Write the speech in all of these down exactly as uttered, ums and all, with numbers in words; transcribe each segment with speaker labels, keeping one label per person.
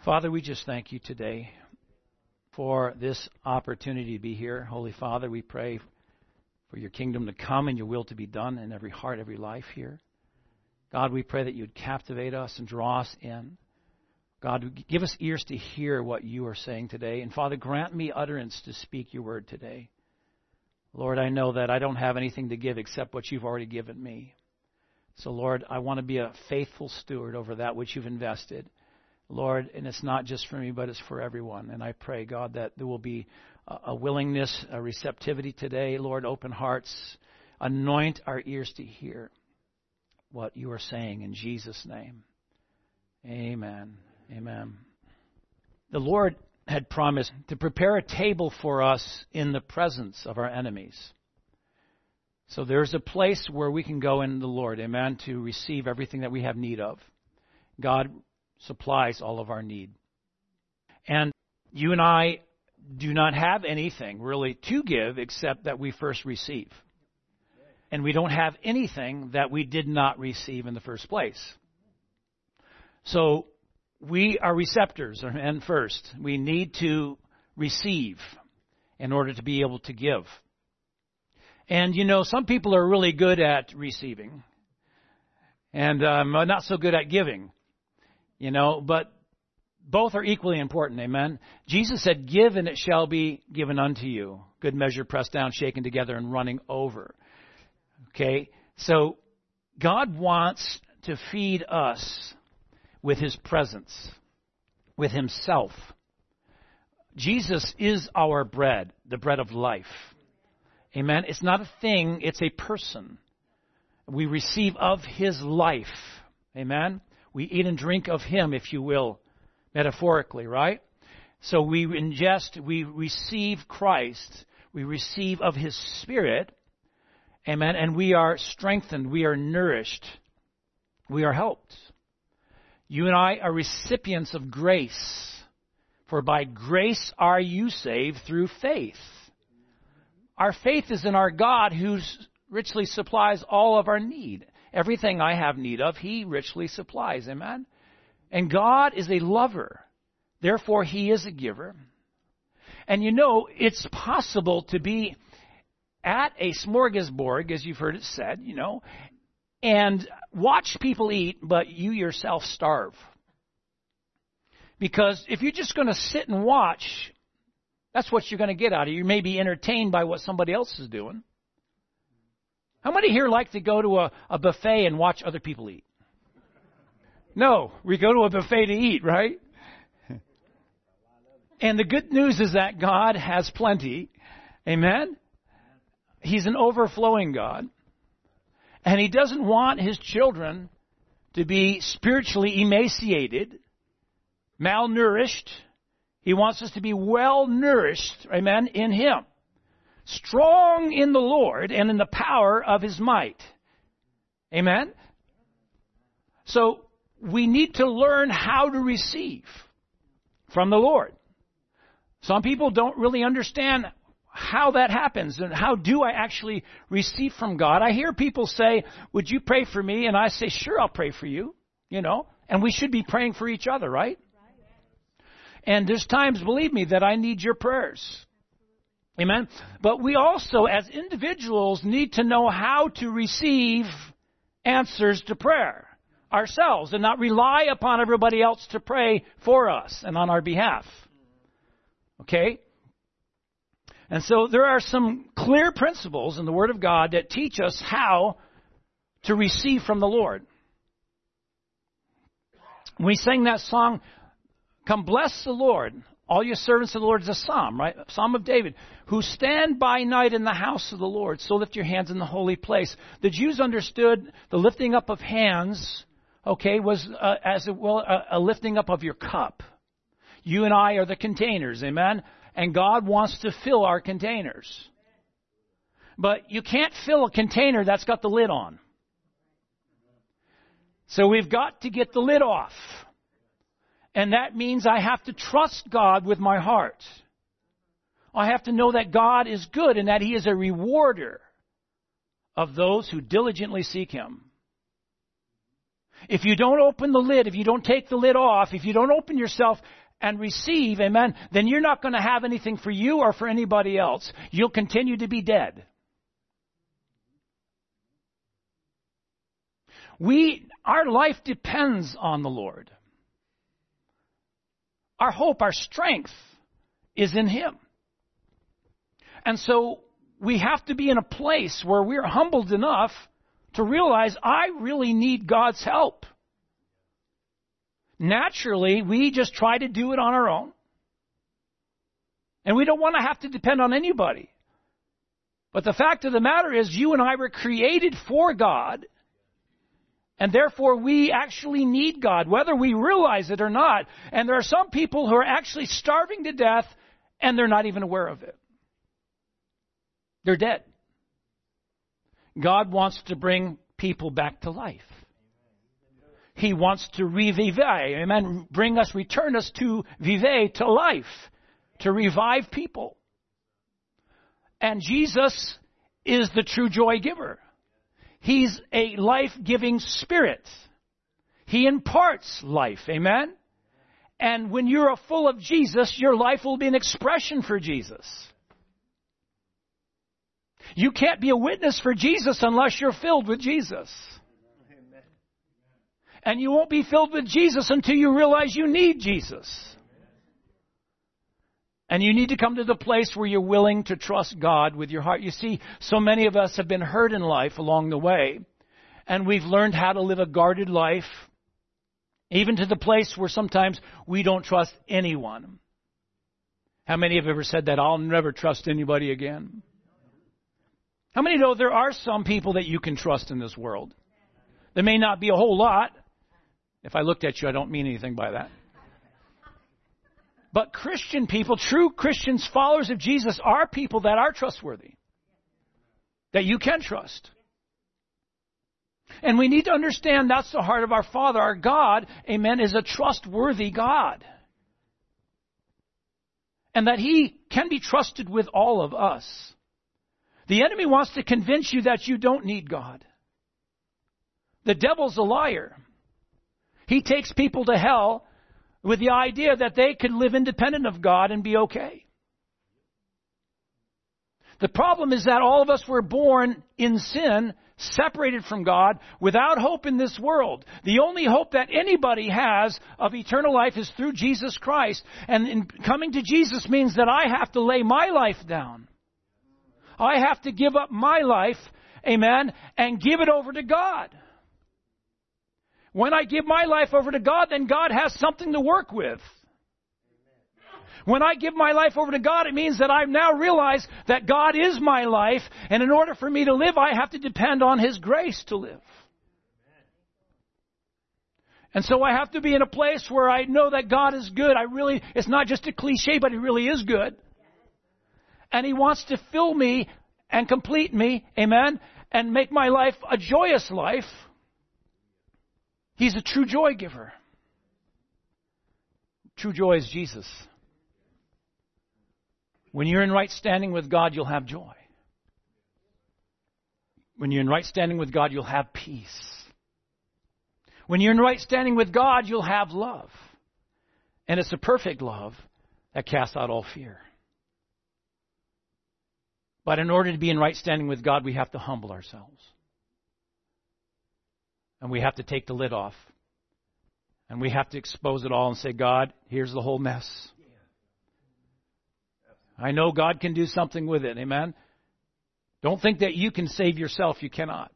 Speaker 1: Father, we just thank you today for this opportunity to be here. Holy Father, we pray for your kingdom to come and your will to be done in every heart, every life here. God, we pray that you would captivate us and draw us in. God, give us ears to hear what you are saying today. And Father, grant me utterance to speak your word today. Lord, I know that I don't have anything to give except what you've already given me. So, Lord, I want to be a faithful steward over that which you've invested. Lord, and it's not just for me, but it's for everyone. And I pray, God, that there will be a willingness, a receptivity today. Lord, open hearts. Anoint our ears to hear what you are saying in Jesus' name. Amen. Amen. The Lord had promised to prepare a table for us in the presence of our enemies. So there's a place where we can go in the Lord, amen, to receive everything that we have need of. God supplies all of our need. And you and I do not have anything really to give except that we first receive. And we don't have anything that we did not receive in the first place. So we are receptors, and first, we need to receive in order to be able to give. And, you know, some people are really good at receiving and um, not so good at giving. You know, but both are equally important, amen? Jesus said, give and it shall be given unto you. Good measure, pressed down, shaken together, and running over. Okay, so God wants to feed us with his presence, with himself. Jesus is our bread, the bread of life. Amen? It's not a thing, it's a person. We receive of his life. Amen? We eat and drink of him, if you will, metaphorically, right? So we ingest, we receive Christ, we receive of his Spirit, amen, and we are strengthened, we are nourished, we are helped. You and I are recipients of grace, for by grace are you saved through faith. Our faith is in our God who richly supplies all of our need. Everything I have need of, he richly supplies. Amen? And God is a lover. Therefore, he is a giver. And you know, it's possible to be at a smorgasbord, as you've heard it said, you know, and watch people eat, but you yourself starve. Because if you're just going to sit and watch, that's what you're going to get out of it. You may be entertained by what somebody else is doing. How many here like to go to a, a buffet and watch other people eat? No, we go to a buffet to eat, right? And the good news is that God has plenty. Amen? He's an overflowing God. And he doesn't want his children to be spiritually emaciated, malnourished. He wants us to be well nourished, amen, in him. Strong in the Lord and in the power of his might. Amen? So we need to learn how to receive from the Lord. Some people don't really understand how that happens and how do I actually receive from God. I hear people say, would you pray for me? And I say, sure, I'll pray for you. You know, and we should be praying for each other, right? And there's times, believe me, that I need your prayers. Amen. But we also, as individuals, need to know how to receive answers to prayer ourselves and not rely upon everybody else to pray for us and on our behalf. Okay? And so there are some clear principles in the Word of God that teach us how to receive from the Lord. We sang that song, Come Bless the Lord, all you servants of the Lord, is a psalm, right? A psalm of David. Who stand by night in the house of the Lord, so lift your hands in the holy place. The Jews understood the lifting up of hands, okay, was uh, as well a, a lifting up of your cup. You and I are the containers, amen? And God wants to fill our containers. But you can't fill a container that's got the lid on. So we've got to get the lid off. And that means I have to trust God with my heart. I have to know that God is good and that he is a rewarder of those who diligently seek him. If you don't open the lid, if you don't take the lid off, if you don't open yourself and receive, amen, then you're not going to have anything for you or for anybody else. You'll continue to be dead. We, our life depends on the Lord. Our hope, our strength is in Him. And so we have to be in a place where we're humbled enough to realize I really need God's help. Naturally, we just try to do it on our own. And we don't want to have to depend on anybody. But the fact of the matter is, you and I were created for God. And therefore, we actually need God, whether we realize it or not. And there are some people who are actually starving to death, and they're not even aware of it. They're dead. God wants to bring people back to life. He wants to revive, amen, bring us, return us to vive, to life, to revive people. And Jesus is the true joy giver. He's a life-giving spirit. He imparts life, amen? And when you're full of Jesus, your life will be an expression for Jesus. You can't be a witness for Jesus unless you're filled with Jesus. And you won't be filled with Jesus until you realize you need Jesus. And you need to come to the place where you're willing to trust God with your heart. You see, so many of us have been hurt in life along the way. And we've learned how to live a guarded life. Even to the place where sometimes we don't trust anyone. How many have ever said that? I'll never trust anybody again. How many know there are some people that you can trust in this world? There may not be a whole lot. If I looked at you, I don't mean anything by that. But Christian people, true Christians, followers of Jesus, are people that are trustworthy. That you can trust. And we need to understand that's the heart of our Father. Our God, amen, is a trustworthy God. And that He can be trusted with all of us. The enemy wants to convince you that you don't need God. The devil's a liar. He takes people to hell with the idea that they can live independent of God and be okay. The problem is that all of us were born in sin, separated from God, without hope in this world. The only hope that anybody has of eternal life is through Jesus Christ. And in coming to Jesus means that I have to lay my life down. I have to give up my life, amen, and give it over to God. When I give my life over to God, then God has something to work with. When I give my life over to God, it means that I now realize that God is my life, and in order for me to live, I have to depend on His grace to live. And so I have to be in a place where I know that God is good. I really, it's not just a cliche, but He really is good. And He wants to fill me and complete me, amen, and make my life a joyous life. He's a true joy giver. True joy is Jesus. When you're in right standing with God, you'll have joy. When you're in right standing with God, you'll have peace. When you're in right standing with God, you'll have love. And it's a perfect love that casts out all fear. But in order to be in right standing with God, we have to humble ourselves. And we have to take the lid off. And we have to expose it all and say, God, here's the whole mess. I know God can do something with it. Amen? Don't think that you can save yourself. You cannot.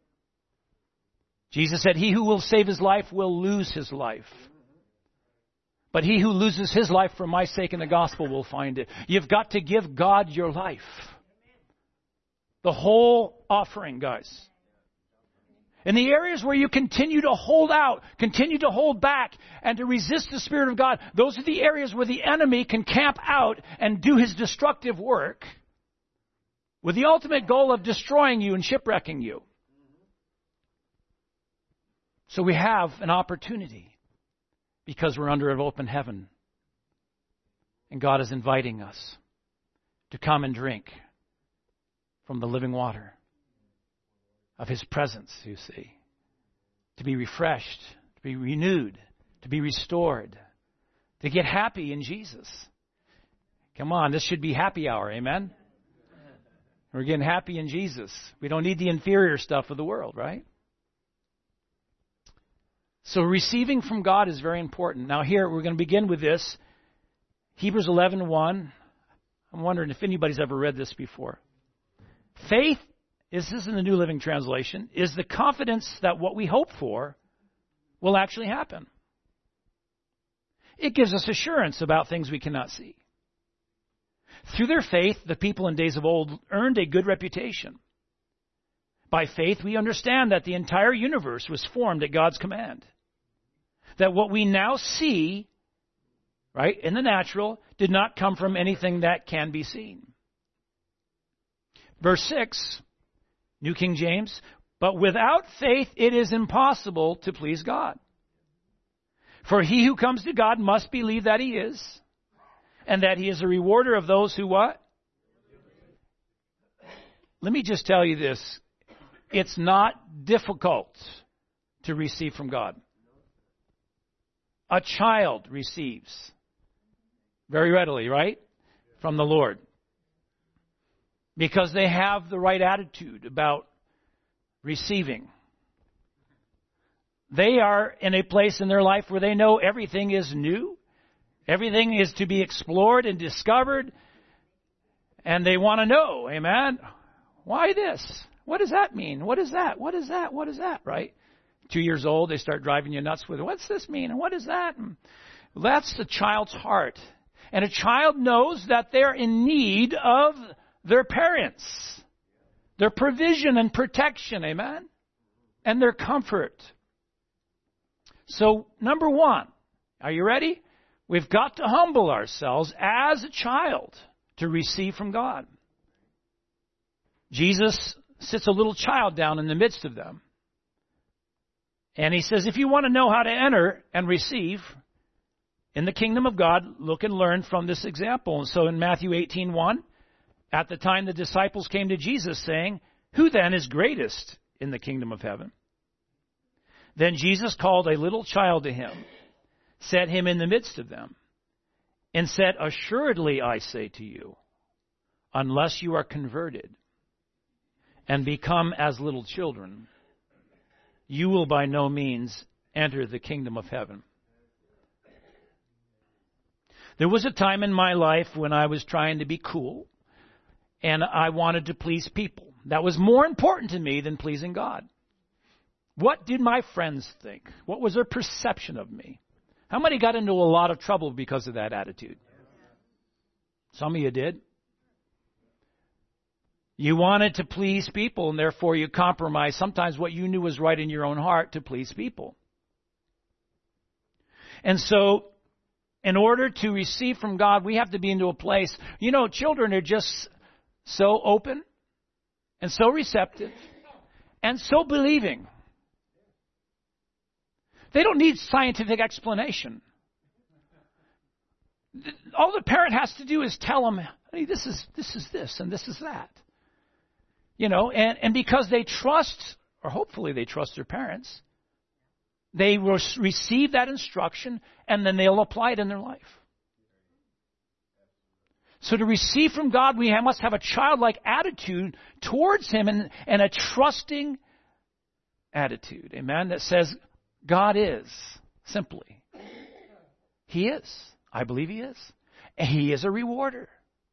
Speaker 1: Jesus said, he who will save his life will lose his life. But he who loses his life for my sake and the gospel will find it. You've got to give God your life. The whole offering, guys. In the areas where you continue to hold out, continue to hold back, and to resist the Spirit of God, those are the areas where the enemy can camp out and do his destructive work with the ultimate goal of destroying you and shipwrecking you. So we have an opportunity because we're under an open heaven. And God is inviting us to come and drink from the living water of His presence, you see. to be refreshed, to be renewed, to be restored, to get happy in Jesus. Come on, this should be happy hour, amen? We're getting happy in Jesus. We don't need the inferior stuff of the world, right? So receiving from God is very important. Now here, we're going to begin with this. Hebrews eleven one. I'm wondering if anybody's ever read this before. Faith, is this in the New Living Translation, is the confidence that what we hope for will actually happen. It gives us assurance about things we cannot see. Through their faith, the people in days of old earned a good reputation. By faith, we understand that the entire universe was formed at God's command. That what we now see, right, in the natural, did not come from anything that can be seen. Verse six, New King James, but without faith it is impossible to please God. For he who comes to God must believe that he is, and that he is a rewarder of those who what? Let me just tell you this. It's not difficult to receive from God. A child receives very readily, right? From the Lord. Because they have the right attitude about receiving. They are in a place in their life where they know everything is new. Everything is to be explored and discovered. And they want to know, amen? Why this? What does that mean? What is that? What is that? What is that? Right? Two years old, they start driving you nuts with, what's this mean? And what is that? And that's the child's heart. And a child knows that they're in need of their parents, their provision and protection, amen? And their comfort. So, number one, are you ready? We've got to humble ourselves as a child to receive from God. Jesus sits a little child down in the midst of them. And he says, if you want to know how to enter and receive in the kingdom of God, look and learn from this example. And so in Matthew eighteen one, at the time the disciples came to Jesus saying, who then is greatest in the kingdom of heaven? Then Jesus called a little child to him, set him in the midst of them, and said, assuredly I say to you, unless you are converted and become as little children, you will by no means enter the kingdom of heaven. There was a time in my life when I was trying to be cool, and I wanted to please people. That was more important to me than pleasing God. What did my friends think? What was their perception of me? How many got into a lot of trouble because of that attitude? Some of you did. You wanted to please people, and therefore you compromised sometimes what you knew was right in your own heart to please people. And so, in order to receive from God, we have to be into a place. You know, children are just so open and so receptive and so believing. They don't need scientific explanation. All the parent has to do is tell them, hey, this is this is this and this is that. You know, and, and because they trust, or hopefully they trust their parents, they will receive that instruction and then they'll apply it in their life. So to receive from God, we must have a childlike attitude towards Him and, and a trusting attitude, amen, that says God is, simply. He is. I believe He is. And He is a rewarder.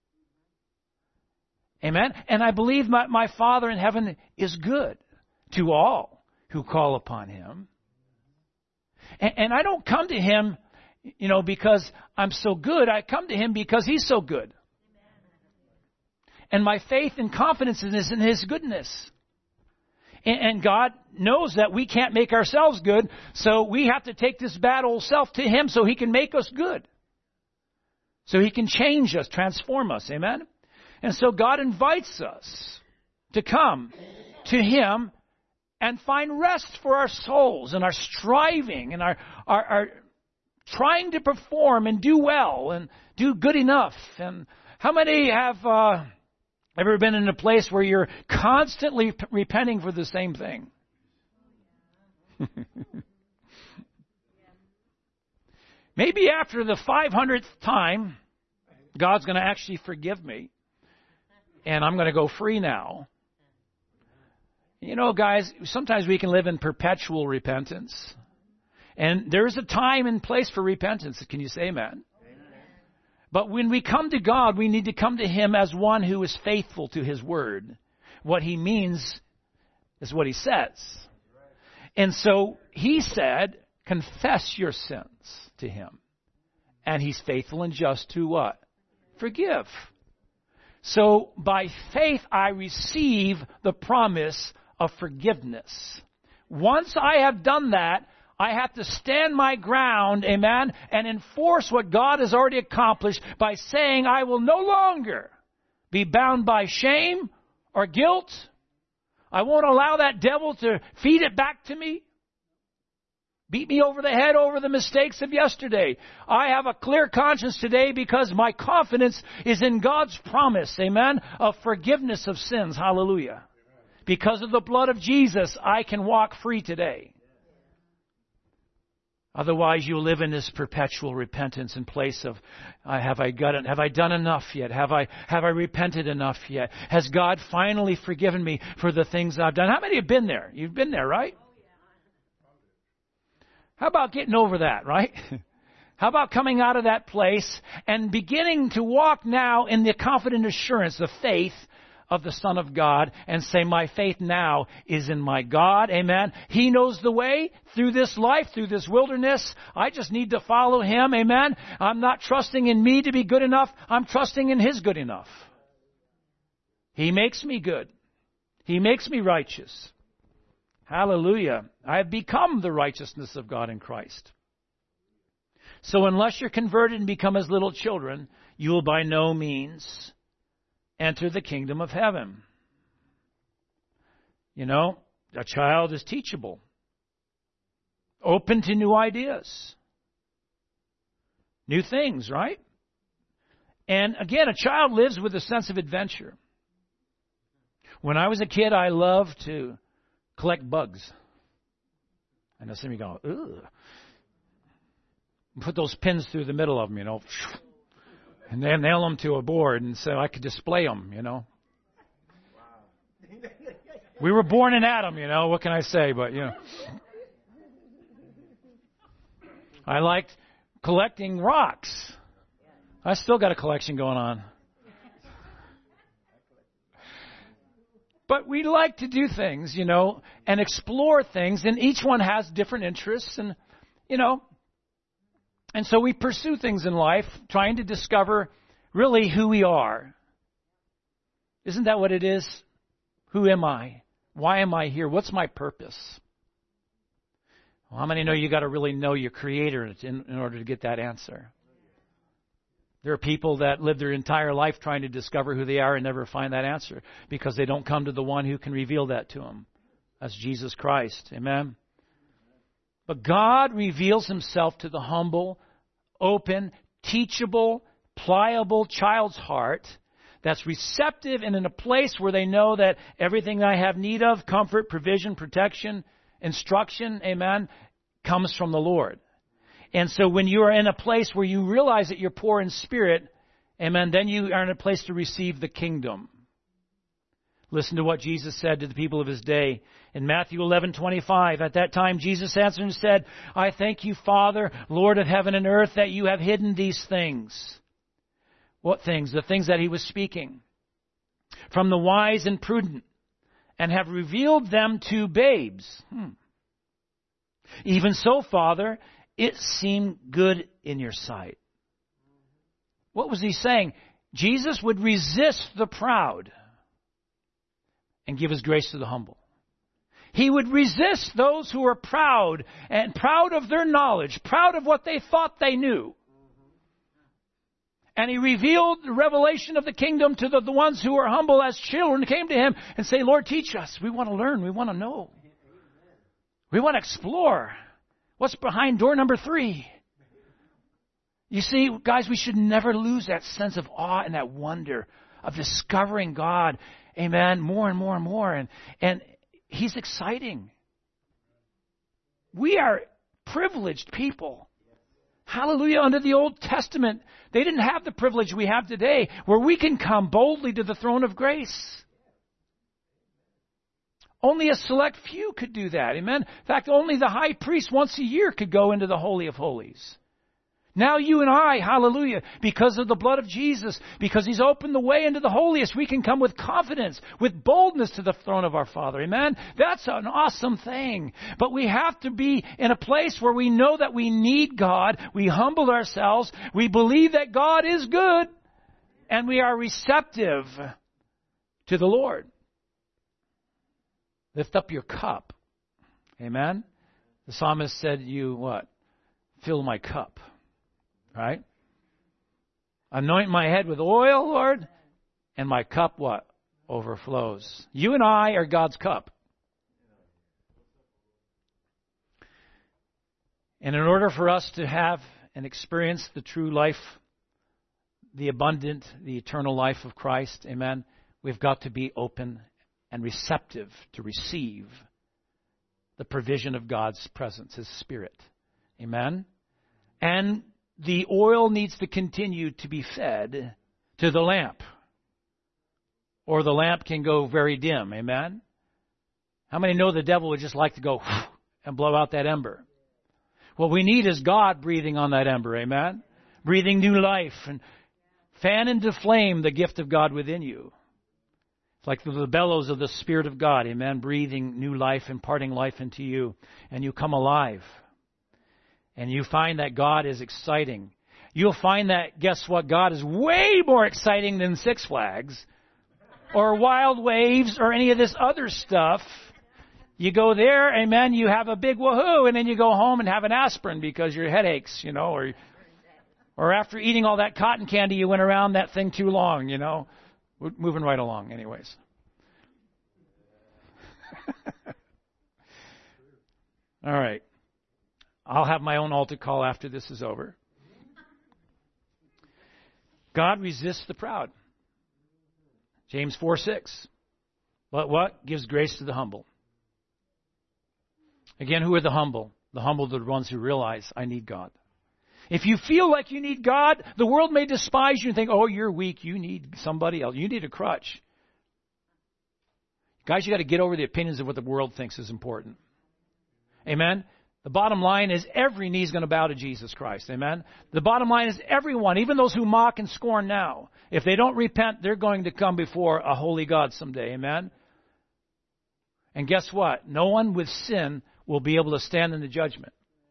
Speaker 1: Amen? And I believe my, my Father in heaven is good to all who call upon Him. And, and I don't come to Him, you know, because I'm so good. I come to Him because He's so good. And my faith and confidence is in His goodness. And, and God knows that we can't make ourselves good, so we have to take this bad old self to Him so He can make us good. So He can change us, transform us. Amen? And so God invites us to come to Him and find rest for our souls and our striving and our, our, our trying to perform and do well and do good enough. And how many have uh, ever been in a place where you're constantly p- repenting for the same thing? Maybe after the five hundredth time, God's going to actually forgive me. And I'm going to go free now. You know, guys, sometimes we can live in perpetual repentance. And there's a time and place for repentance. Can you say amen? Amen? But when we come to God, we need to come to Him as one who is faithful to His Word. What He means is what He says. And so He said, confess your sins to Him. And He's faithful and just to what? Forgive. So by faith I receive the promise of forgiveness. Once I have done that, I have to stand my ground, amen, and enforce what God has already accomplished by saying I will no longer be bound by shame or guilt. I won't allow that devil to feed it back to me. Beat me over the head over the mistakes of yesterday. I have a clear conscience today because my confidence is in God's promise, amen, of forgiveness of sins. Hallelujah. Because of the blood of Jesus, I can walk free today. Otherwise, you live in this perpetual repentance in place of, uh, have I got it? Have I done enough yet? Have I have I repented enough yet? Has God finally forgiven me for the things I've done? How many have been there? You've been there, right? How about getting over that, right? How about coming out of that place and beginning to walk now in the confident assurance, the faith of the Son of God, and say, my faith now is in my God. Amen. He knows the way through this life, through this wilderness. I just need to follow Him. Amen. I'm not trusting in me to be good enough. I'm trusting in His good enough. He makes me good. He makes me righteous. Hallelujah. I have become the righteousness of God in Christ. So unless you're converted and become as little children, you will by no means enter the kingdom of heaven. You know, a child is teachable, open to new ideas, new things, right? And again, a child lives with a sense of adventure. When I was a kid, I loved to collect bugs. I know some of you go, ugh. Put those pins through the middle of them, you know. And then nail them to a board and so I could display them, you know. We were born in Adam, you know. What can I say? But, you know. I liked collecting rocks. I still got a collection going on. But we like to do things, you know, and explore things. And each one has different interests and, you know. And so we pursue things in life, trying to discover really who we are. Isn't that what it is? Who am I? Why am I here? What's my purpose? Well, how many know you got to really know your Creator in, in order to get that answer? There are people that live their entire life trying to discover who they are and never find that answer because they don't come to the one who can reveal that to them. That's Jesus Christ. Amen? But God reveals Himself to the humble, open, teachable, pliable child's heart that's receptive and in a place where they know that everything I have need of, comfort, provision, protection, instruction, amen, comes from the Lord. And so when you are in a place where you realize that you're poor in spirit, amen, then you are in a place to receive the kingdom. Listen to what Jesus said to the people of His day. In Matthew eleven twenty-five, at that time Jesus answered and said, I thank you, Father, Lord of heaven and earth, that you have hidden these things. What things? The things that He was speaking. From the wise and prudent, and have revealed them to babes. Hmm. Even so, Father, it seemed good in your sight. What was He saying? Jesus would resist the proud and give His grace to the humble. He would resist those who are proud and proud of their knowledge, proud of what they thought they knew. And He revealed the revelation of the kingdom to the, the ones who are humble as children, came to Him and say, Lord, teach us. We want to learn. We want to know. We want to explore. What's behind door number three? You see, guys, we should never lose that sense of awe and that wonder of discovering God. Amen. More and more and more. And, and He's exciting. We are privileged people. Hallelujah. Under the Old Testament, they didn't have the privilege we have today, where we can come boldly to the throne of grace. Only a select few could do that. Amen. In fact, only the high priest once a year could go into the Holy of Holies. Now you and I, hallelujah, because of the blood of Jesus, because He's opened the way into the holiest, we can come with confidence, with boldness to the throne of our Father. Amen? That's an awesome thing. But we have to be in a place where we know that we need God. We humble ourselves. We believe that God is good. And we are receptive to the Lord. Lift up your cup. Amen? The psalmist said, you what? Fill my cup. Right? Anoint my head with oil, Lord, and my cup what? Overflows. You and I are God's cup. And in order for us to have and experience the true life, the abundant, the eternal life of Christ, amen, we've got to be open and receptive to receive the provision of God's presence, His Spirit. Amen? And the oil needs to continue to be fed to the lamp, or the lamp can go very dim. Amen? How many know the devil would just like to go and blow out that ember? What we need is God breathing on that ember. Amen? Breathing new life and fan into flame the gift of God within you. It's like the bellows of the Spirit of God. Amen? Breathing new life, imparting life into you, and you come alive. And you find that God is exciting. You'll find that, guess what? God is way more exciting than Six Flags or Wild Waves or any of this other stuff. You go there, amen, you have a big woohoo, and then you go home and have an aspirin because your head aches, you know, or, or after eating all that cotton candy, you went around that thing too long, you know. We're moving right along anyways. All right. I'll have my own altar call after this is over. God resists the proud. James four six. But what? Gives grace to the humble. Again, who are the humble? The humble are the ones who realize, I need God. If you feel like you need God, the world may despise you and think, oh, you're weak. You need somebody else. You need a crutch. Guys, you got to get over the opinions of what the world thinks is important. Amen? The bottom line is every knee is going to bow to Jesus Christ. Amen? The bottom line is everyone, even those who mock and scorn now, if they don't repent, they're going to come before a holy God someday. Amen? And guess what? No one with sin will be able to stand in the judgment.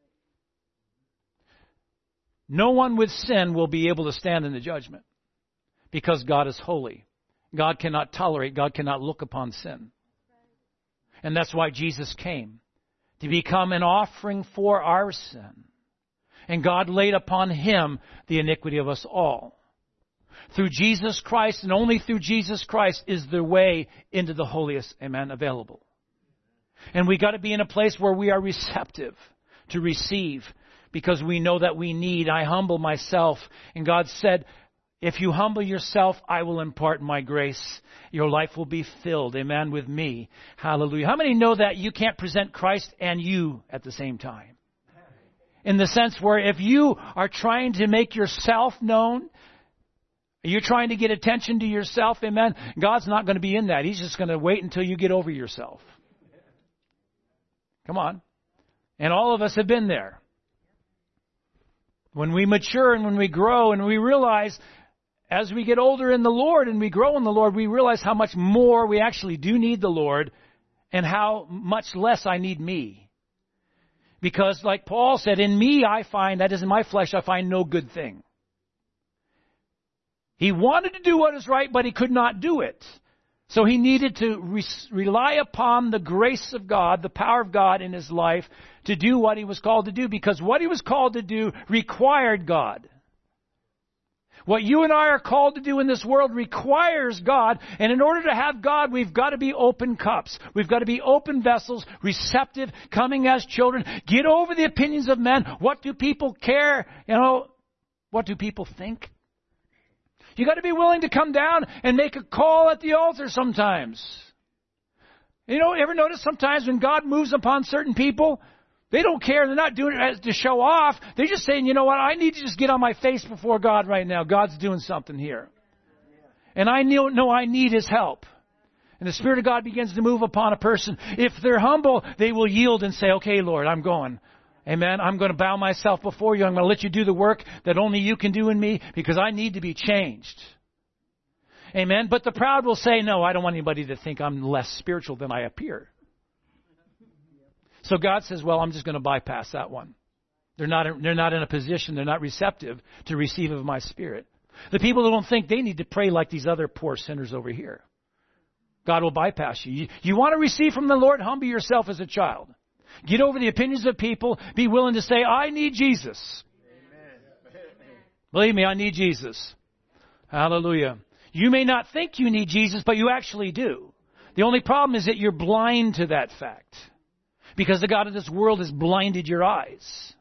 Speaker 1: No one with sin will be able to stand in the judgment because God is holy. God cannot tolerate, God cannot look upon sin. And that's why Jesus came. To become an offering for our sin. And God laid upon Him the iniquity of us all. Through Jesus Christ, and only through Jesus Christ, is the way into the holiest, amen, available. And we got to be in a place where we are receptive to receive, because we know that we need. I humble myself. And God said, if you humble yourself, I will impart my grace. Your life will be filled, amen, with me. Hallelujah. How many know that you can't present Christ and you at the same time? In the sense where if you are trying to make yourself known, you're trying to get attention to yourself, amen, God's not going to be in that. He's just going to wait until you get over yourself. Come on. And all of us have been there. When we mature and when we grow and we realize, as we get older in the Lord and we grow in the Lord, we realize how much more we actually do need the Lord and how much less I need me. Because like Paul said, in me I find, that is in my flesh, I find no good thing. He wanted to do what is right, but he could not do it. So he needed to re- rely upon the grace of God, the power of God in his life to do what he was called to do, because what he was called to do required God. What you and I are called to do in this world requires God. And in order to have God, we've got to be open cups. We've got to be open vessels, receptive, coming as children. Get over the opinions of men. What do people care? You know, what do people think? You got to be willing to come down and make a call at the altar sometimes. You know, ever notice sometimes when God moves upon certain people, They don't care. They're not doing it to show off. They're just saying, you know what? I need to just get on my face before God right now. God's doing something here. And I know, know I need His help. And the Spirit of God begins to move upon a person. If they're humble, they will yield and say, okay, Lord, I'm going. Amen. I'm going to bow myself before you. I'm going to let you do the work that only you can do in me because I need to be changed. Amen. But the proud will say, no, I don't want anybody to think I'm less spiritual than I appear. So God says, well, I'm just going to bypass that one. They're not, they're not in a position, they're not receptive to receive of my Spirit. The people who don't think they need to pray like these other poor sinners over here. God will bypass you. You, you want to receive from the Lord? Humble yourself as a child. Get over the opinions of people. Be willing to say, I need Jesus. Amen. Believe me, I need Jesus. Hallelujah. You may not think you need Jesus, but you actually do. The only problem is that you're blind to that fact. Because the God of this world has blinded your eyes.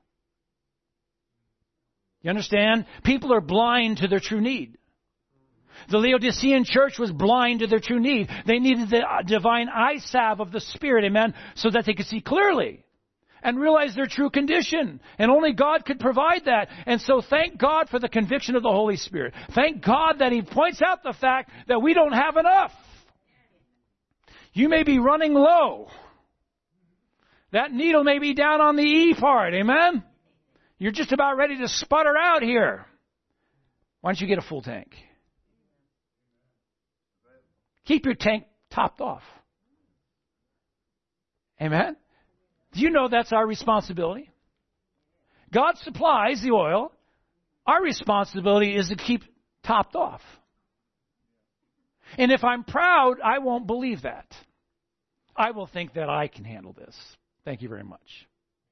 Speaker 1: You understand? People are blind to their true need. The Laodicean church was blind to their true need. They needed the divine eye salve of the Spirit, amen, so that they could see clearly and realize their true condition. And only God could provide that. And so thank God for the conviction of the Holy Spirit. Thank God that He points out the fact that we don't have enough. You may be running low. That needle may be down on the E part, amen? You're just about ready to sputter out here. Why don't you get a full tank? Keep your tank topped off. Amen? Do you know that's our responsibility? God supplies the oil. Our responsibility is to keep topped off. And if I'm proud, I won't believe that. I will think that I can handle this. Thank you very much.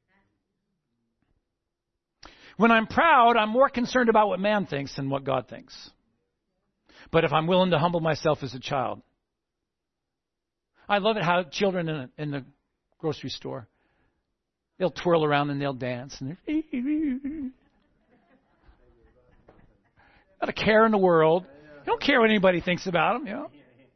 Speaker 1: When I'm proud, I'm more concerned about what man thinks than what God thinks. But if I'm willing to humble myself as a child, I love it how children in, a, in the grocery store, they'll twirl around and they'll dance. And they're not a care in the world. They don't care what anybody thinks about them, you know.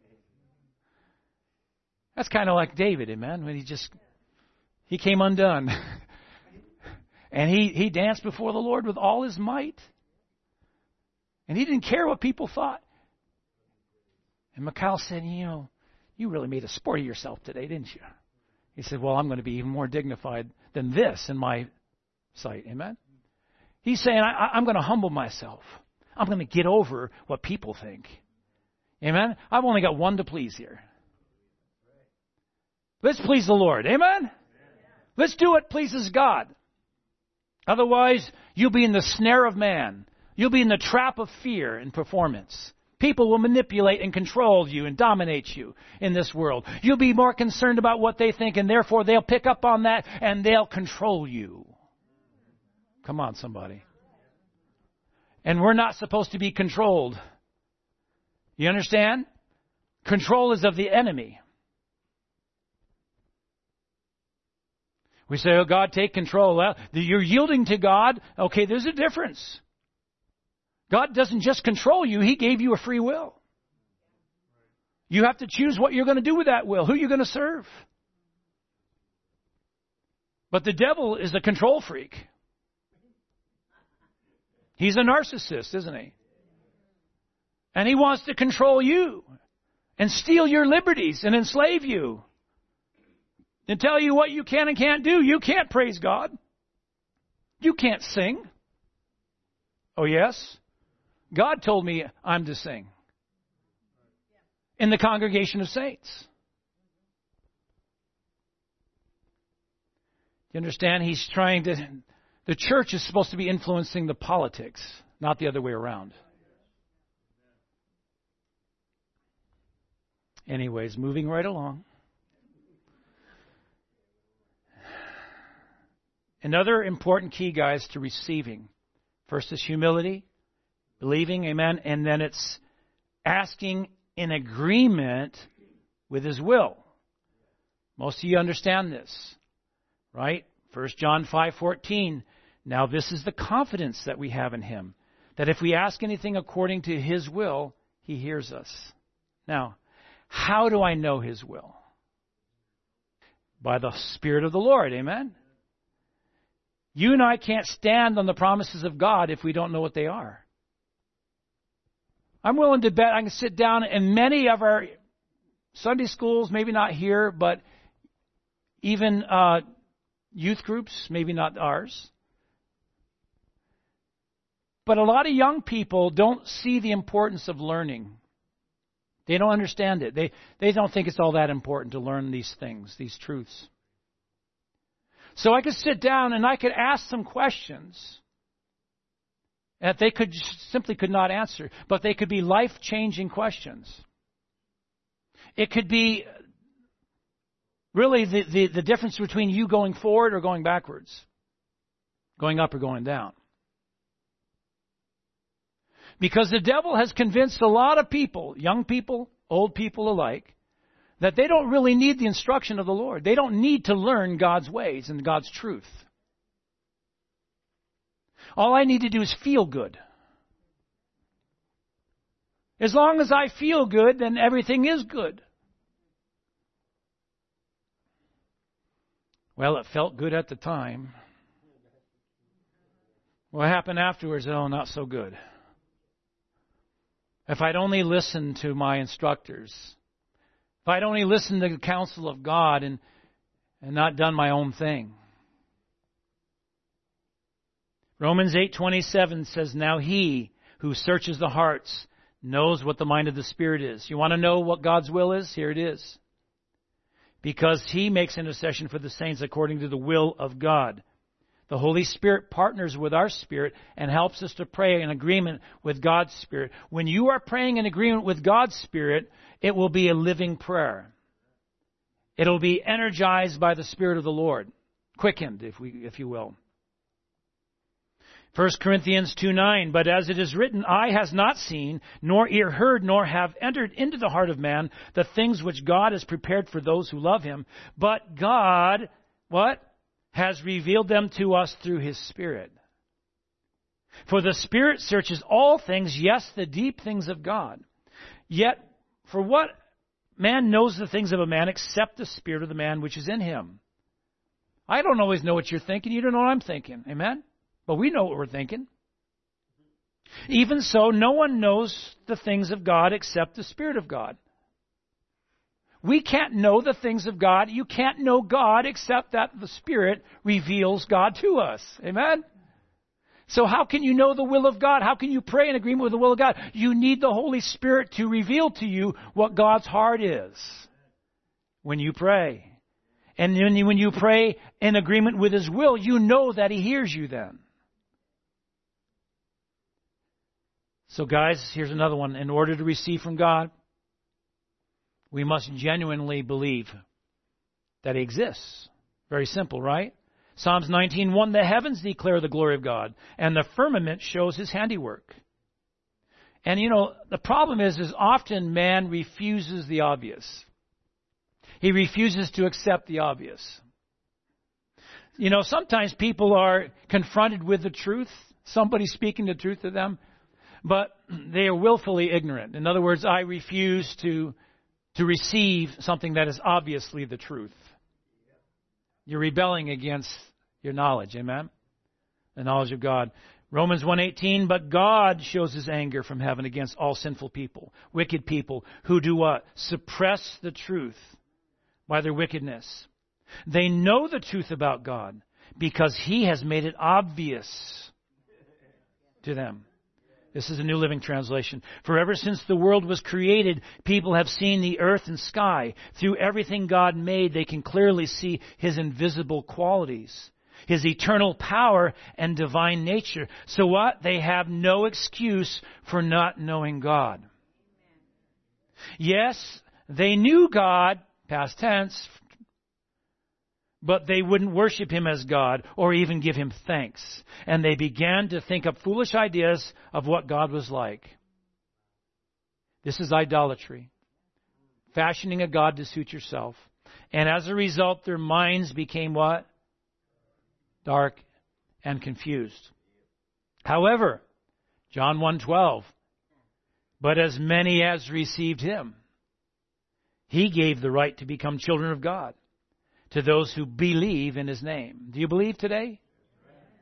Speaker 1: That's kind of like David, amen, when he just, he came undone. And he, he danced before the Lord with all his might. And he didn't care what people thought. And Michal said, you know, you really made a sport of yourself today, didn't you? He said, well, I'm going to be even more dignified than this in my sight. Amen? He's saying, I, I'm going to humble myself. I'm going to get over what people think. Amen? I've only got one to please here. Let's please the Lord. Amen? Let's do what pleases God. Otherwise, you'll be in the snare of man. You'll be in the trap of fear and performance. People will manipulate and control you and dominate you in this world. You'll be more concerned about what they think, and therefore they'll pick up on that and they'll control you. Come on, somebody. And we're not supposed to be controlled. You understand? Control is of the enemy. We say, oh, God, take control. Well, you're yielding to God. Okay, there's a difference. God doesn't just control you. He gave you a free will. You have to choose what you're going to do with that will, who you're going to serve. But the devil is a control freak. He's a narcissist, isn't he? And he wants to control you and steal your liberties and enslave you. And tell you what you can and can't do. You can't praise God. You can't sing. Oh, yes? God told me I'm to sing in the congregation of saints. You understand? He's trying to... The church is supposed to be influencing the politics, not the other way around. Anyways, moving right along. Another important key, guys, to receiving. First is humility, believing, amen, and then it's asking in agreement with His will. Most of you understand this, right? First John five fourteen. Now this is the confidence that we have in Him, that if we ask anything according to His will, He hears us. Now, how do I know His will? By the Spirit of the Lord, amen? You and I can't stand on the promises of God if we don't know what they are. I'm willing to bet I can sit down in many of our Sunday schools, maybe not here, but even uh, youth groups, maybe not ours. But a lot of young people don't see the importance of learning. They don't understand it. They, they don't think it's all that important to learn these things, these truths. So I could sit down and I could ask some questions that they could simply could not answer, but they could be life-changing questions. It could be really the, the, the difference between you going forward or going backwards, going up or going down. Because the devil has convinced a lot of people, young people, old people alike, that they don't really need the instruction of the Lord. They don't need to learn God's ways and God's truth. All I need to do is feel good. As long as I feel good, then everything is good. Well, it felt good at the time. What happened afterwards? Oh, not so good. If I'd only listened to my instructors, if I'd only listened to the counsel of God and, and not done my own thing. Romans eight twenty-seven says, now he who searches the hearts knows what the mind of the Spirit is. You want to know what God's will is? Here it is. Because he makes intercession for the saints according to the will of God. The Holy Spirit partners with our spirit and helps us to pray in agreement with God's Spirit. When you are praying in agreement with God's Spirit, it will be a living prayer. It'll be energized by the Spirit of the Lord. Quickened, if we, if you will. First Corinthians two nine, but as it is written, eye has not seen, nor ear heard, nor have entered into the heart of man the things which God has prepared for those who love him. But God, what? Has revealed them to us through his Spirit. For the Spirit searches all things, yes, the deep things of God. Yet, for what man knows the things of a man except the spirit of the man which is in him? I don't always know what you're thinking. You don't know what I'm thinking. Amen? But we know what we're thinking. Even so, no one knows the things of God except the Spirit of God. We can't know the things of God. You can't know God except that the Spirit reveals God to us. Amen? So how can you know the will of God? How can you pray in agreement with the will of God? You need the Holy Spirit to reveal to you what God's heart is when you pray. And when you pray in agreement with his will, you know that he hears you then. So guys, here's another one. In order to receive from God, we must genuinely believe that he exists. Very simple, right? Psalms nineteen one, the heavens declare the glory of God, and the firmament shows his handiwork. And you know, the problem is, is often man refuses the obvious. He refuses to accept the obvious. You know, sometimes people are confronted with the truth, somebody speaking the truth to them, but they are willfully ignorant. In other words, I refuse to to receive something that is obviously the truth. You're rebelling against your knowledge, amen? The knowledge of God. Romans one eighteen, but God shows his anger from heaven against all sinful people, wicked people, who do what? Suppress the truth by their wickedness. They know the truth about God because he has made it obvious to them. This is a New Living Translation. For ever since the world was created, people have seen the earth and sky. Through everything God made, they can clearly see his invisible qualities, his eternal power and divine nature. So what? They have no excuse for not knowing God. Yes, they knew God, past tense, but they wouldn't worship him as God or even give him thanks. And they began to think up foolish ideas of what God was like. This is idolatry. Fashioning a God to suit yourself. And as a result, their minds became what? Dark and confused. However, John one twelve, but as many as received him, he gave the right to become children of God, to those who believe in his name. Do you believe today?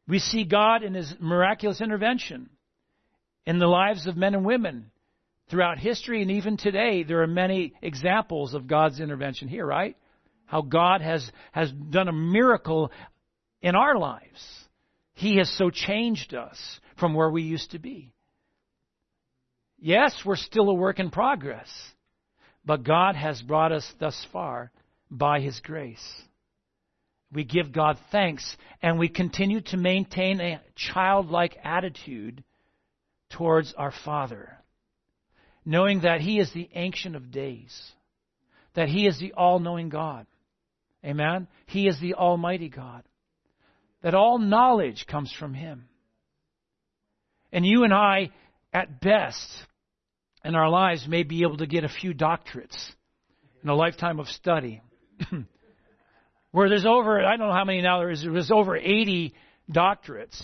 Speaker 1: We see God in His miraculous intervention in the lives of men and women throughout history, and even today there are many examples of God's intervention here, right? How God has, has done a miracle in our lives. He has so changed us from where we used to be. Yes, we're still a work in progress, but God has brought us thus far by His grace. We give God thanks, and we continue to maintain a childlike attitude towards our Father, knowing that He is the Ancient of Days, that He is the all-knowing God. Amen? He is the Almighty God, that all knowledge comes from Him. And you and I, at best, in our lives, may be able to get a few doctorates in a lifetime of study. Where there's over, I don't know how many now there is, there's over eighty doctorates.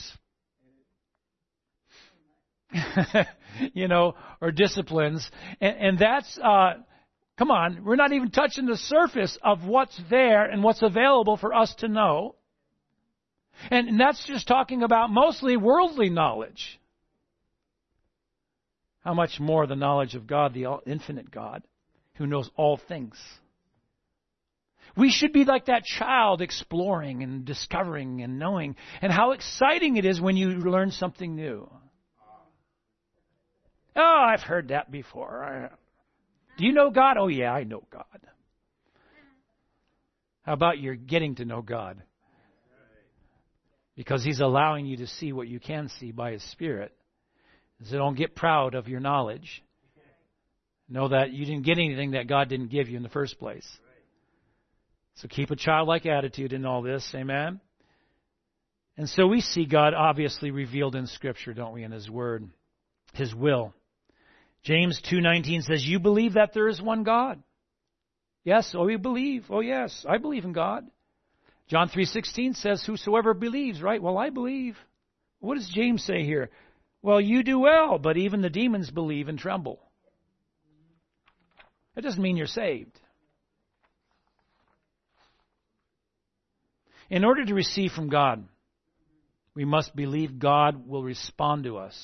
Speaker 1: You know, or disciplines. And, and that's, uh, come on, we're not even touching the surface of what's there and what's available for us to know. And, and that's just talking about mostly worldly knowledge. How much more the knowledge of God, the infinite God, who knows all things. We should be like that child, exploring and discovering and knowing. And how exciting it is when you learn something new. Oh, I've heard that before. Do you know God? Oh, yeah, I know God. How about you're getting to know God? Because He's allowing you to see what you can see by His Spirit. So don't get proud of your knowledge. Know that you didn't get anything that God didn't give you in the first place. So keep a childlike attitude in all this. Amen? And so we see God obviously revealed in Scripture, don't we, in His Word, His will. James two nineteen says, you believe that there is one God? Yes, oh, you believe. Oh, yes, I believe in God. John three sixteen says, whosoever believes, right? Well, I believe. What does James say here? Well, you do well, but even the demons believe and tremble. That doesn't mean you're saved. In order to receive from God, we must believe God will respond to us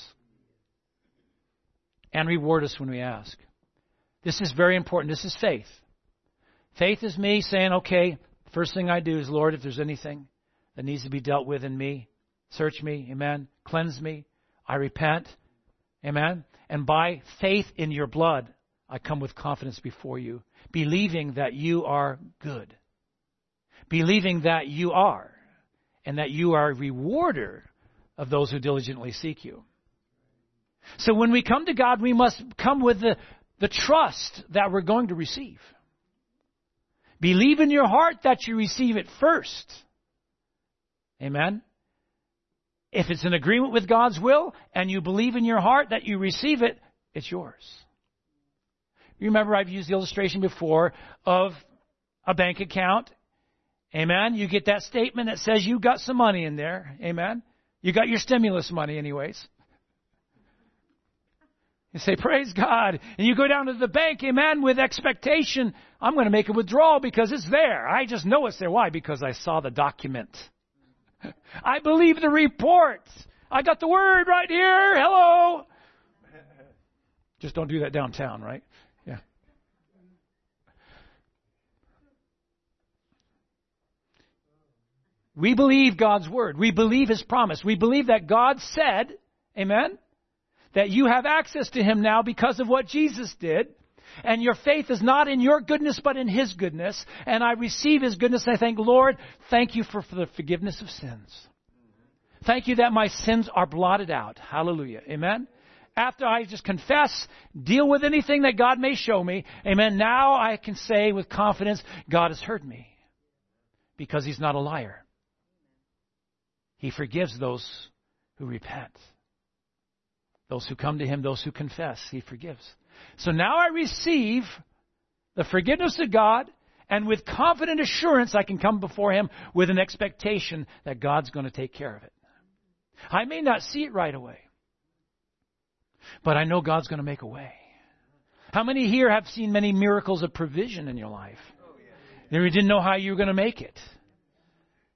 Speaker 1: and reward us when we ask. This is very important. This is faith. Faith is me saying, okay, first thing I do is, Lord, if there's anything that needs to be dealt with in me, search me, amen, cleanse me, I repent, amen, and by faith in your blood, I come with confidence before you, believing that you are good, believing that you are, and that you are a rewarder of those who diligently seek you. So when we come to God, we must come with the, the trust that we're going to receive. Believe in your heart that you receive it first. Amen. If it's in agreement with God's will and you believe in your heart that you receive it, it's yours. You remember I've used the illustration before of a bank account. Amen. You get that statement that says you got some money in there. Amen. You got your stimulus money anyways. You say, praise God. And you go down to the bank, amen, with expectation. I'm going to make a withdrawal because it's there. I just know it's there. Why? Because I saw the document. I believe the report. I got the word right here. Hello. Just don't do that downtown, right? Yeah. We believe God's word. We believe His promise. We believe that God said, amen, that you have access to Him now because of what Jesus did. And your faith is not in your goodness, but in His goodness. And I receive His goodness. And I thank, Lord, thank you for, for the forgiveness of sins. Thank you that my sins are blotted out. Hallelujah. Amen. After I just confess, deal with anything that God may show me. Amen. Now I can say with confidence, God has heard me. Because He's not a liar. He forgives those who repent. Those who come to Him, those who confess, He forgives. So now I receive the forgiveness of God, and with confident assurance I can come before Him with an expectation that God's going to take care of it. I may not see it right away, but I know God's going to make a way. How many here have seen many miracles of provision in your life? You didn't know how you were going to make it.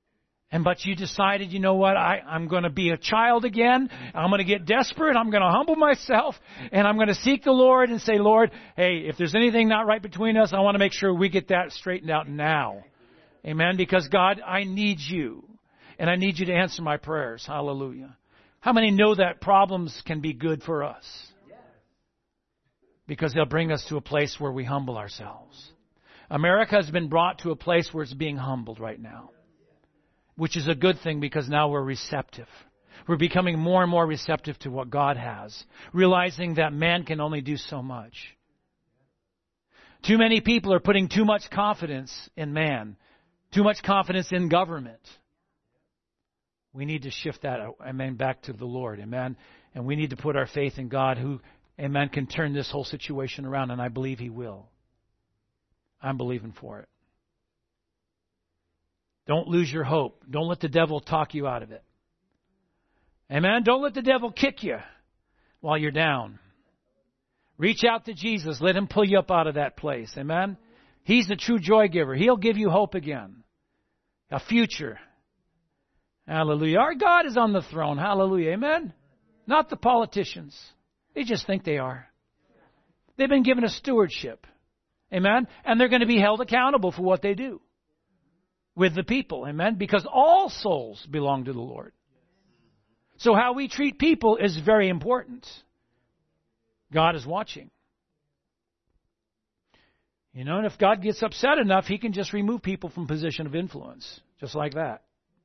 Speaker 1: And but you decided, you know what, I, I'm going to be a child again. I'm going to get desperate. I'm going to humble myself. And I'm going to seek the Lord and say, Lord, hey, if there's anything not right between us, I want to make sure we get that straightened out now. Amen. Because God, I need you. And I need you to answer my prayers. Hallelujah. How many know that problems can be good for us? Because they'll bring us to a place where we humble ourselves. America has been brought to a place where it's being humbled right now. Which is a good thing because now we're receptive. We're becoming more and more receptive to what God has. Realizing that man can only do so much. Too many people are putting too much confidence in man. Too much confidence in government. We need to shift that, amen, back to the Lord, amen. And we need to put our faith in God who, amen, can turn this whole situation around. And I believe He will. I'm believing for it. Don't lose your hope. Don't let the devil talk you out of it. Amen. Don't let the devil kick you while you're down. Reach out to Jesus. Let Him pull you up out of that place. Amen. He's the true joy giver. He'll give you hope again. A future. Hallelujah. Our God is on the throne. Hallelujah. Amen. Not the politicians. They just think they are. They've been given a stewardship. Amen. And they're going to be held accountable for what they do. With the people, amen? Because all souls belong to the Lord. So how we treat people is very important. God is watching. You know, and if God gets upset enough, He can just remove people from position of influence. Just like that.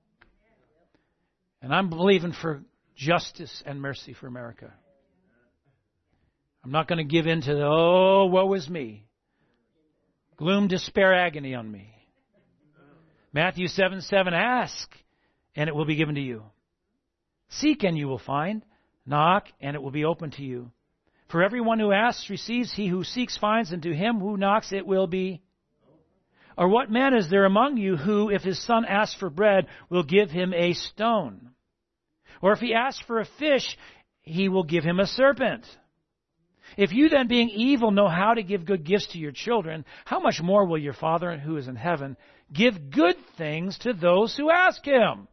Speaker 1: And I'm believing for justice and mercy for America. I'm not going to give in to the, oh, woe is me. Gloom, despair, agony on me. Matthew seven seven, ask, and it will be given to you. Seek, and you will find. Knock, and it will be open to you. For everyone who asks receives, he who seeks finds, and to him who knocks it will be. Or what man is there among you who, if his son asks for bread, will give him a stone? Or if he asks for a fish, he will give him a serpent? If you then, being evil, know how to give good gifts to your children, how much more will your Father who is in heaven give good things to those who ask Him?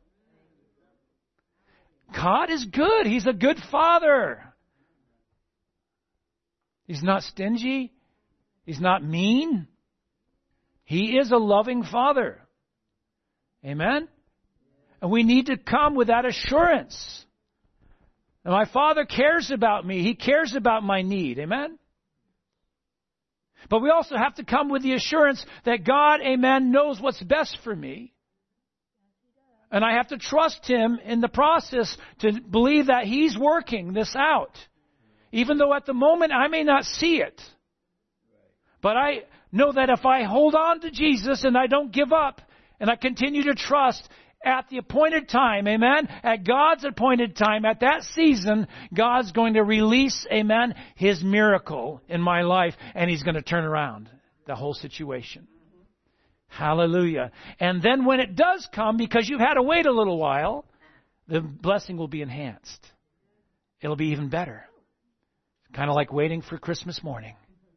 Speaker 1: God is good. He's a good Father. He's not stingy. He's not mean. He is a loving Father. Amen? And we need to come with that assurance. And my Father cares about me. He cares about my need. Amen? But we also have to come with the assurance that God, amen, knows what's best for me. And I have to trust Him in the process to believe that He's working this out. Even though at the moment I may not see it. But I know that if I hold on to Jesus and I don't give up and I continue to trust, at the appointed time, amen, at God's appointed time, at that season, God's going to release, amen, His miracle in my life, and He's going to turn around the whole situation. Hallelujah. And then when it does come, because you've had to wait a little while, the blessing will be enhanced. It'll be even better. Kind of like waiting for Christmas morning.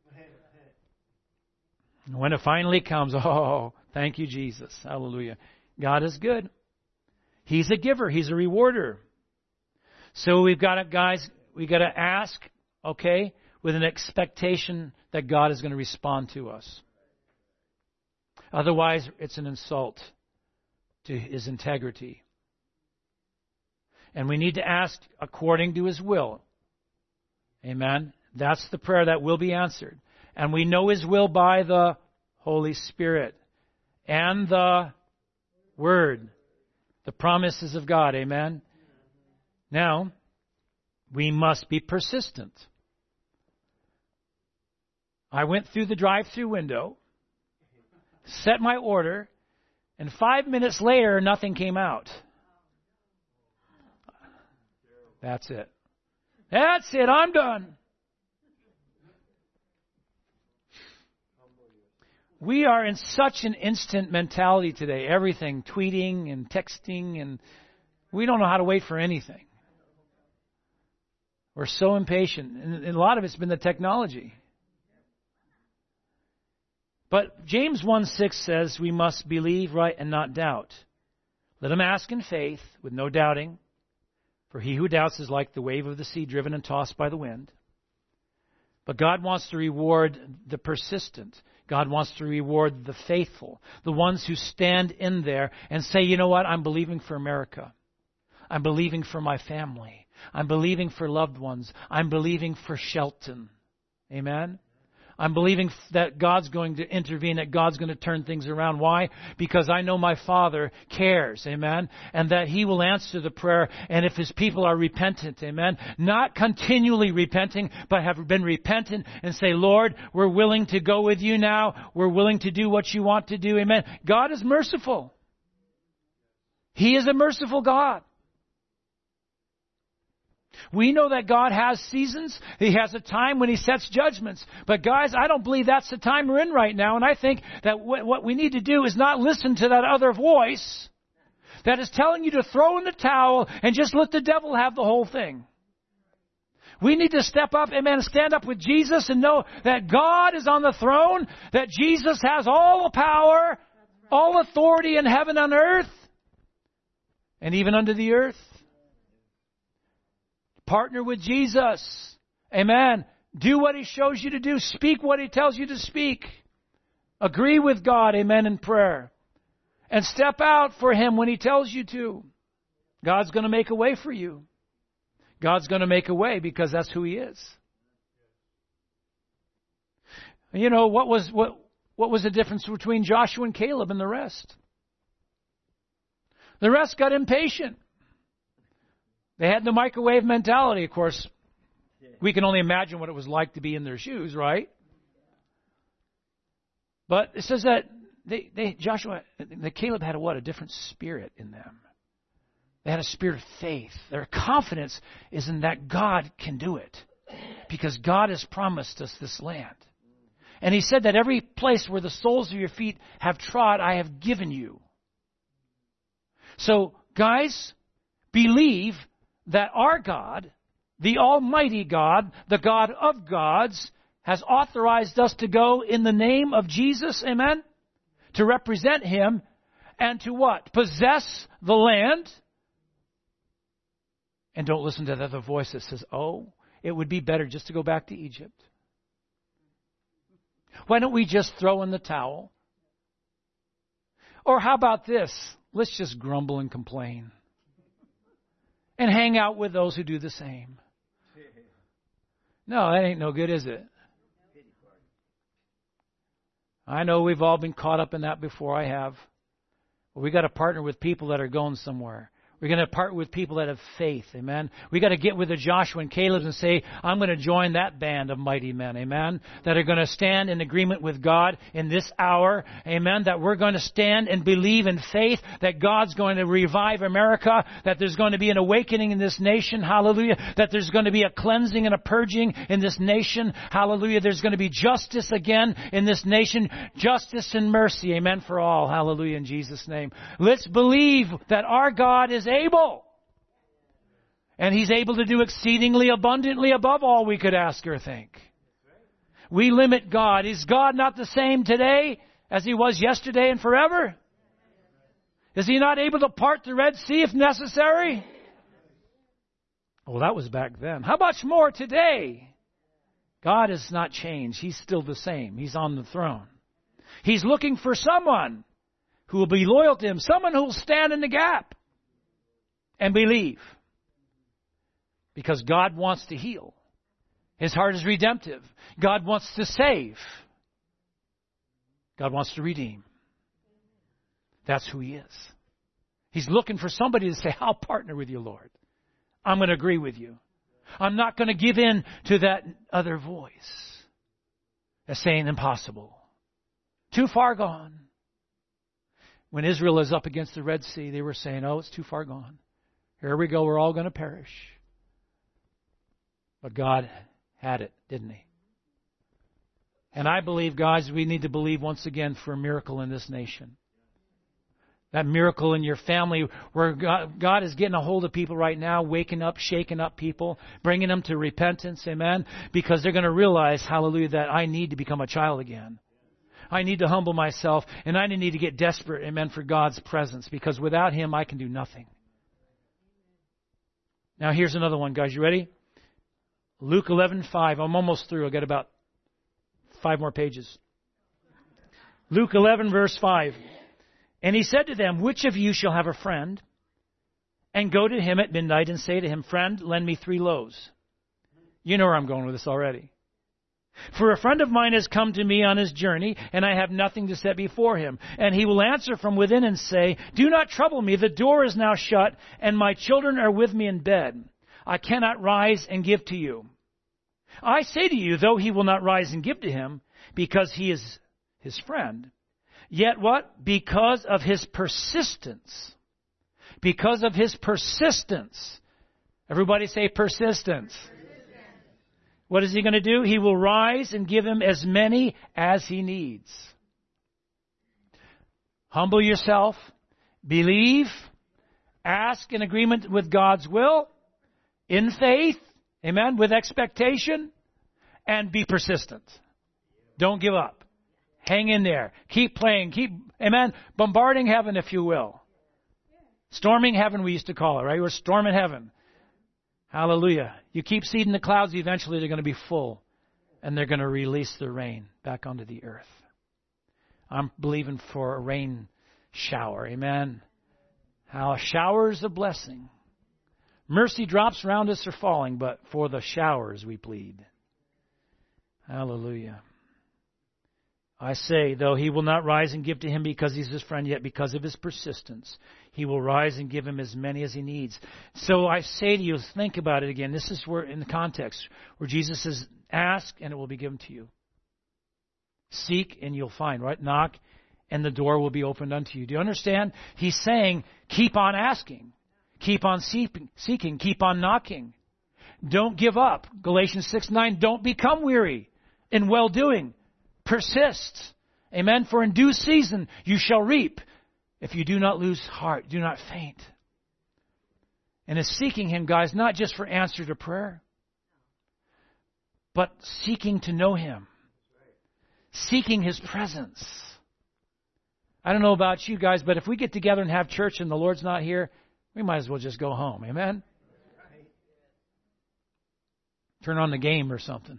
Speaker 1: And when it finally comes, oh, thank you, Jesus. Hallelujah. God is good. He's a giver. He's a rewarder. So we've got to, guys, we've got to ask, okay, with an expectation that God is going to respond to us. Otherwise, it's an insult to His integrity. And we need to ask according to His will. Amen. That's the prayer that will be answered. And we know His will by the Holy Spirit and the Word. The promises of God. Amen. Now, we must be persistent. I went through the drive-through window, set my order, and five minutes later, nothing came out. That's it. That's it. I'm done. We are in such an instant mentality today. Everything, tweeting and texting, and we don't know how to wait for anything. We're so impatient, and a lot of it's been the technology. But James one six says we must believe right and not doubt. Let him ask in faith, with no doubting. For he who doubts is like the wave of the sea driven and tossed by the wind. But God wants to reward the persistent. God wants to reward the faithful, the ones who stand in there and say, you know what, I'm believing for America. I'm believing for my family. I'm believing for loved ones. I'm believing for Shelton. Amen? I'm believing that God's going to intervene, that God's going to turn things around. Why? Because I know my Father cares, amen, and that He will answer the prayer, and if His people are repentant, amen, not continually repenting, but have been repentant and say, Lord, we're willing to go with you now. We're willing to do what you want to do, amen. God is merciful. He is a merciful God. We know that God has seasons. He has a time when He sets judgments. But guys, I don't believe that's the time we're in right now. And I think that what we need to do is not listen to that other voice that is telling you to throw in the towel and just let the devil have the whole thing. We need to step up, amen, stand up with Jesus and know that God is on the throne, that Jesus has all the power, all authority in heaven and earth, and even under the earth. Partner with Jesus. Amen. Do what He shows you to do. Speak what He tells you to speak. Agree with God. Amen. In prayer. And step out for Him when He tells you to. God's going to make a way for you. God's going to make a way because that's who He is. You know, what was what what was the difference between Joshua and Caleb and the rest? The rest got impatient. They had the microwave mentality, of course. We can only imagine what it was like to be in their shoes, right? But it says that they, they Joshua, the Caleb had a what? A different spirit in them. They had a spirit of faith. Their confidence is in that God can do it. Because God has promised us this land. And He said that every place where the soles of your feet have trod, I have given you. So, guys, believe that our God, the Almighty God, the God of gods, has authorized us to go in the name of Jesus, amen? To represent Him and to what? Possess the land. And don't listen to the other voice that says, oh, it would be better just to go back to Egypt. Why don't we just throw in the towel? Or how about this? Let's just grumble and complain. And hang out with those who do the same. No, that ain't no good, is it? I know we've all been caught up in that before. I have. But we got to partner with people that are going somewhere. We're going to partner with people that have faith, amen. We got to get with the Joshua and Caleb and say, I'm going to join that band of mighty men, amen, that are going to stand in agreement with God in this hour, amen, that we're going to stand and believe in faith that God's going to revive America, that there's going to be an awakening in this nation, hallelujah, that there's going to be a cleansing and a purging in this nation, hallelujah, there's going to be justice again in this nation, justice and mercy, amen, for all, hallelujah, in Jesus' name. Let's believe that our God is able. And He's able to do exceedingly abundantly above all we could ask or think. We limit God. Is God not the same today as He was yesterday and forever? Is He not able to part the Red Sea if necessary? Well, that was back then. How much more today? God has not changed. He's still the same. He's on the throne. He's looking for someone who will be loyal to Him, someone who will stand in the gap. And believe. Because God wants to heal. His heart is redemptive. God wants to save. God wants to redeem. That's who He is. He's looking for somebody to say, I'll partner with you, Lord. I'm going to agree with you. I'm not going to give in to that other voice that's saying impossible. Too far gone. When Israel is up against the Red Sea, they were saying, oh, it's too far gone. Here we go, we're all going to perish. But God had it, didn't He? And I believe, guys, we need to believe once again for a miracle in this nation. That miracle in your family where God, God is getting a hold of people right now, waking up, shaking up people, bringing them to repentance, amen? Because they're going to realize, hallelujah, that I need to become a child again. I need to humble myself, and I need to get desperate, amen, for God's presence, because without Him I can do nothing. Now here's another one, guys. You ready? Luke eleven five. I'm almost through. I've got about five more pages. Luke eleven, verse five. And He said to them, which of you shall have a friend, and go to him at midnight and say to him, friend, lend me three loaves? You know where I'm going with this already. For a friend of mine has come to me on his journey, and I have nothing to set before him. And he will answer from within and say, do not trouble me, the door is now shut, and my children are with me in bed. I cannot rise and give to you. I say to you, though he will not rise and give to him, because he is his friend, yet what? Because of his persistence. Because of his persistence. Everybody say persistence. What is he going to do? He will rise and give him as many as he needs. Humble yourself. Believe. Ask in agreement with God's will. In faith. Amen. With expectation. And be persistent. Don't give up. Hang in there. Keep playing. Keep, amen, bombarding heaven, if you will. Storming heaven, we used to call it, right? We're storming heaven. Hallelujah. You keep seeding the clouds, eventually they're going to be full. And they're going to release the rain back onto the earth. I'm believing for a rain shower. Amen. How showers of blessing. Mercy drops around us are falling, but for the showers we plead. Hallelujah. I say, though he will not rise and give to him because he's his friend, yet because of his persistence, he will rise and give him as many as he needs. So I say to you, think about it again. This is where, in the context, where Jesus says, ask and it will be given to you. Seek and you'll find, right? Knock and the door will be opened unto you. Do you understand? He's saying, keep on asking. Keep on seeking, seeking. Keep on knocking. Don't give up. Galatians six nine, don't become weary in well-doing. Persist. Amen. For in due season you shall reap if you do not lose heart. Do not faint. And it's seeking Him, guys, not just for answer to prayer, but seeking to know Him. Seeking His presence. I don't know about you guys, but if we get together and have church and the Lord's not here, we might as well just go home. Amen. Turn on the game or something.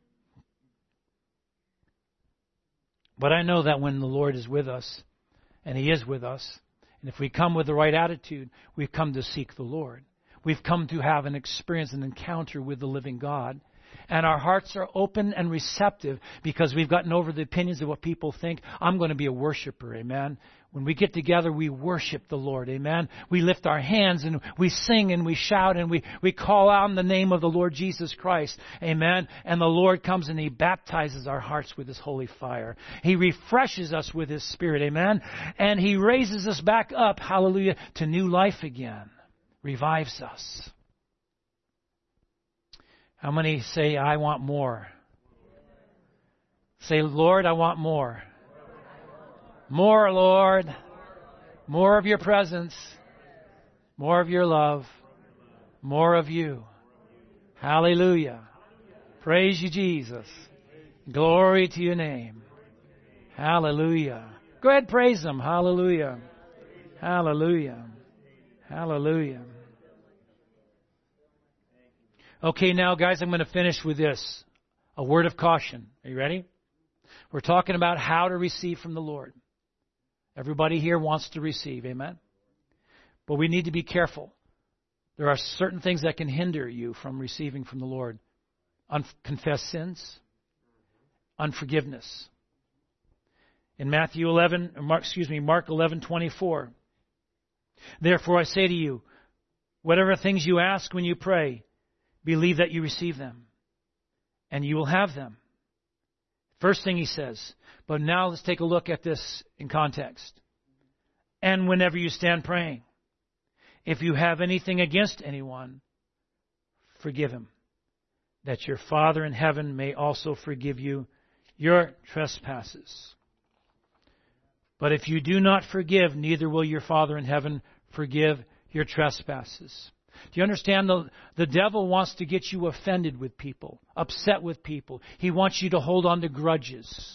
Speaker 1: But I know that when the Lord is with us, and He is with us, and if we come with the right attitude, we've come to seek the Lord. We've come to have an experience, an encounter with the living God. And our hearts are open and receptive because we've gotten over the opinions of what people think. I'm going to be a worshiper, amen. When we get together, we worship the Lord, amen. We lift our hands and we sing and we shout and we, we call out in the name of the Lord Jesus Christ, amen. And the Lord comes and He baptizes our hearts with His holy fire. He refreshes us with His Spirit, amen. And He raises us back up, hallelujah, to new life again. Revives us. How many say, I want more? Say, Lord, I want more. More, Lord. More of your presence. More of your love. More of you. Hallelujah. Praise you, Jesus. Glory to your name. Hallelujah. Go ahead, praise Him. Hallelujah. Hallelujah. Hallelujah. Okay, now, guys, I'm going to finish with this. A word of caution. Are you ready? We're talking about how to receive from the Lord. Everybody here wants to receive, amen? But we need to be careful. There are certain things that can hinder you from receiving from the Lord. Unconfessed sins, unforgiveness. In Matthew eleven, or Mark, excuse me, Mark eleven twenty-four. Therefore I say to you, whatever things you ask when you pray, believe that you receive them, and you will have them. First thing He says. But now let's take a look at this in context. And whenever you stand praying, if you have anything against anyone, forgive him, that your Father in heaven may also forgive you your trespasses. But if you do not forgive, neither will your Father in heaven forgive your trespasses. Do you understand? The, the devil wants to get you offended with people, upset with people. He wants you to hold on to grudges.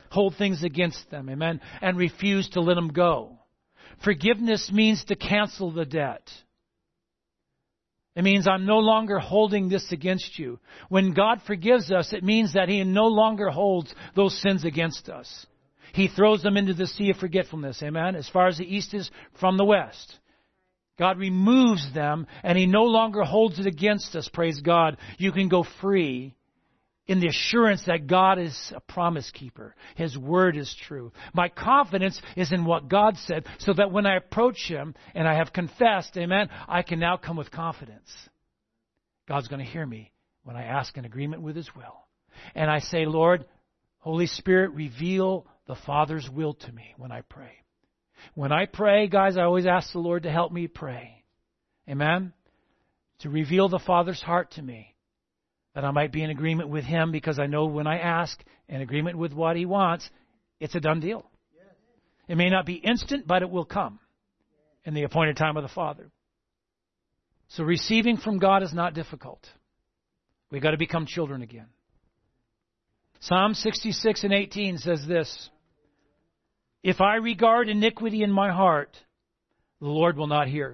Speaker 1: hold things against them, amen, and refuse to let them go. Forgiveness means to cancel the debt. It means I'm no longer holding this against you. When God forgives us, it means that He no longer holds those sins against us. He throws them into the sea of forgetfulness, amen, as far as the east is from the west. God removes them, and He no longer holds it against us, praise God. You can go free in the assurance that God is a promise keeper. His word is true. My confidence is in what God said, so that when I approach Him and I have confessed, amen, I can now come with confidence. God's going to hear me when I ask in agreement with His will. And I say, Lord, Holy Spirit, reveal the Father's will to me when I pray. When I pray, guys, I always ask the Lord to help me pray. Amen? To reveal the Father's heart to me, that I might be in agreement with Him, because I know when I ask in agreement with what He wants, it's a done deal. It may not be instant, but it will come in the appointed time of the Father. So receiving from God is not difficult. We've got to become children again. Psalm sixty-six and eighteen says this: if I regard iniquity in my heart, the Lord will not hear.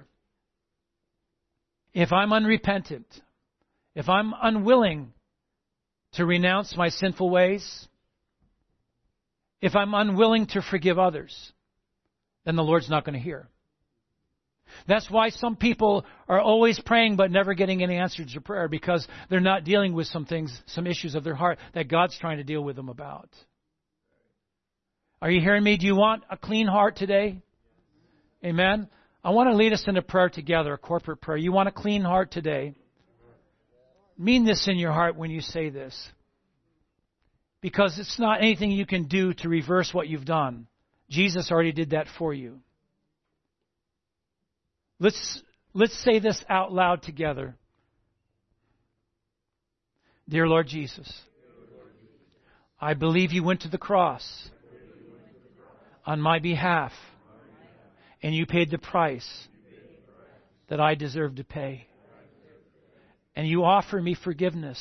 Speaker 1: If I'm unrepentant, if I'm unwilling to renounce my sinful ways, if I'm unwilling to forgive others, then the Lord's not going to hear. That's why some people are always praying but never getting any answers to prayer, because they're not dealing with some things, some issues of their heart that God's trying to deal with them about. Are you hearing me? Do you want a clean heart today? Amen. I want to lead us in a prayer together, a corporate prayer. You want a clean heart today? Mean this in your heart when you say this, because it's not anything you can do to reverse what you've done. Jesus already did that for you. Let's let's say this out loud together. Dear Lord Jesus, I believe you went to the cross on my behalf, and you paid the price that I deserve to pay. And you offer me forgiveness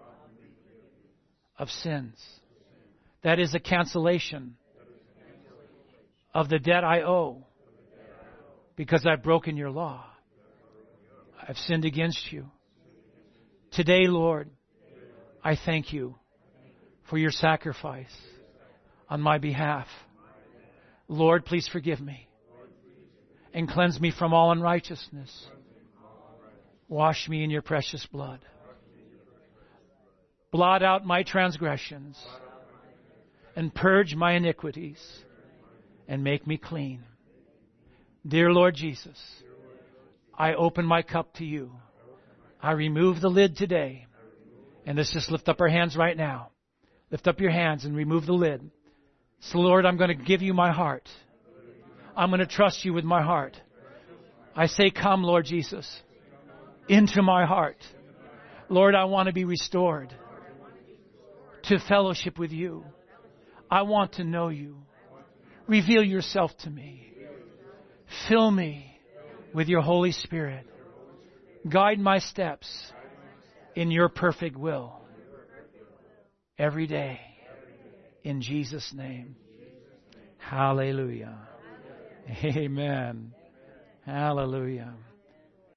Speaker 1: of sins. That is a cancellation of the debt I owe, because I've broken your law. I've sinned against you. Today, Lord, I thank you for your sacrifice on my behalf. Lord, please forgive me and cleanse me from all unrighteousness. Wash me in your precious blood. Blot out my transgressions and purge my iniquities and make me clean. Dear Lord Jesus, I open my cup to you. I remove the lid today. And let's just lift up our hands right now. Lift up your hands and remove the lid. So, Lord, I'm going to give you my heart. I'm going to trust you with my heart. I say, come, Lord Jesus, into my heart. Lord, I want to be restored to fellowship with you. I want to know you. Reveal yourself to me. Fill me with your Holy Spirit. Guide my steps in your perfect will every day. In Jesus' name. Hallelujah. Amen. Hallelujah.